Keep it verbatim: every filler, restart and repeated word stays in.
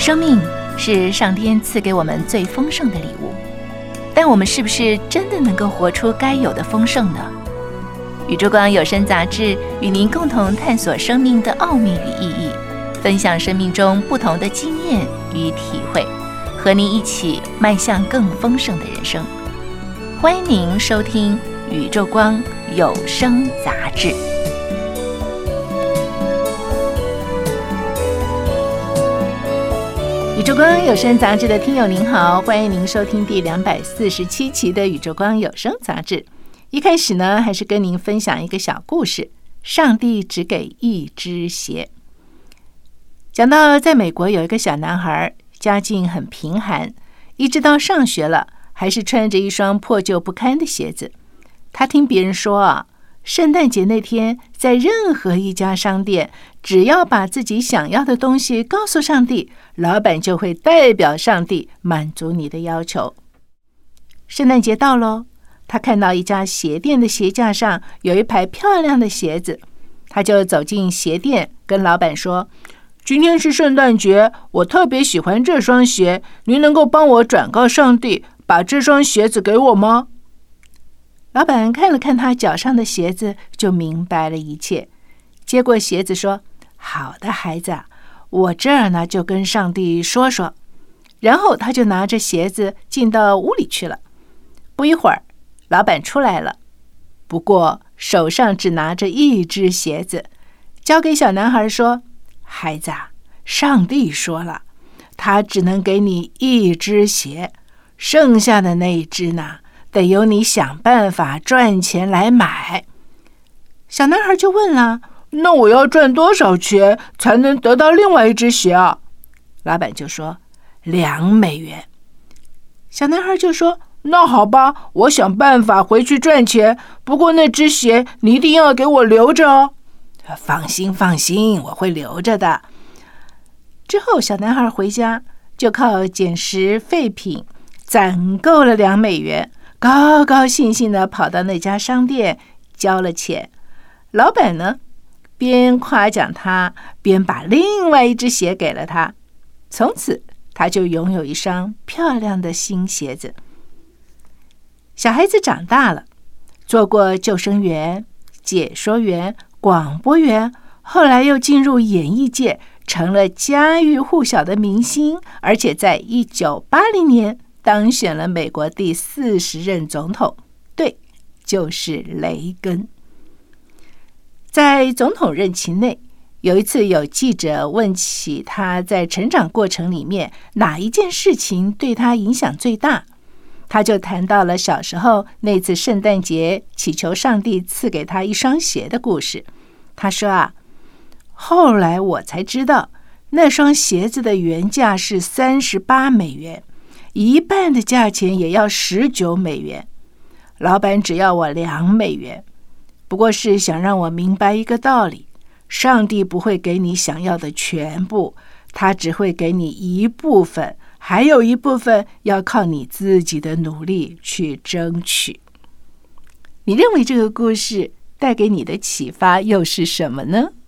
生命是上天赐给我们最丰盛的礼物，但我们是不是真的能够活出该有的丰盛呢？宇宙光有声杂志与您共同探索生命的奥秘与意义，分享生命中不同的经验与体会，和您一起迈向更丰盛的人生。欢迎您收听宇宙光有声杂志。宇宙光有声杂志的听友您好，欢迎您收听第两百四十七期的宇宙光有声杂志。一开始呢，还是跟您分享一个小故事，上帝只给一只鞋。讲到在美国有一个小男孩，家境很贫寒，一直到上学了还是穿着一双破旧不堪的鞋子。他听别人说啊，圣诞节那天在任何一家商店，只要把自己想要的东西告诉上帝，老板就会代表上帝满足你的要求。圣诞节到咯，他看到一家鞋店的鞋架上有一排漂亮的鞋子，他就走进鞋店跟老板说，今天是圣诞节，我特别喜欢这双鞋，您能够帮我转告上帝，把这双鞋子给我吗？老板看了看他脚上的鞋子，就明白了一切，接过鞋子说，好的孩子，我这儿呢就跟上帝说说。然后他就拿着鞋子进到屋里去了。不一会儿，老板出来了，不过手上只拿着一只鞋子，交给小男孩说，孩子，上帝说了，他只能给你一只鞋，剩下的那一只呢，得由你想办法赚钱来买。小男孩就问了，那我要赚多少钱才能得到另外一只鞋啊？老板就说，两美元。小男孩就说，那好吧，我想办法回去赚钱，不过那只鞋你一定要给我留着哦。放心放心，我会留着的。之后小男孩回家就靠捡拾废品攒够了两美元，高高兴兴地跑到那家商店交了钱。老板呢，边夸奖他，边把另外一只鞋给了他。从此他就拥有一双漂亮的新鞋子。小孩子长大了，做过救生员、解说员、广播员，后来又进入演艺界，成了家喻户晓的明星，而且在一九八零年当选了美国第四十任总统，对，就是雷根。在总统任期内，有一次有记者问起他在成长过程里面哪一件事情对他影响最大，他就谈到了小时候那次圣诞节祈求上帝赐给他一双鞋的故事。他说啊，后来我才知道那双鞋子的原价是三十八美元，一半的价钱也要十九美元，老板只要我两美元，不过是想让我明白一个道理，上帝不会给你想要的全部，他只会给你一部分，还有一部分要靠你自己的努力去争取。你认为这个故事带给你的启发又是什么呢？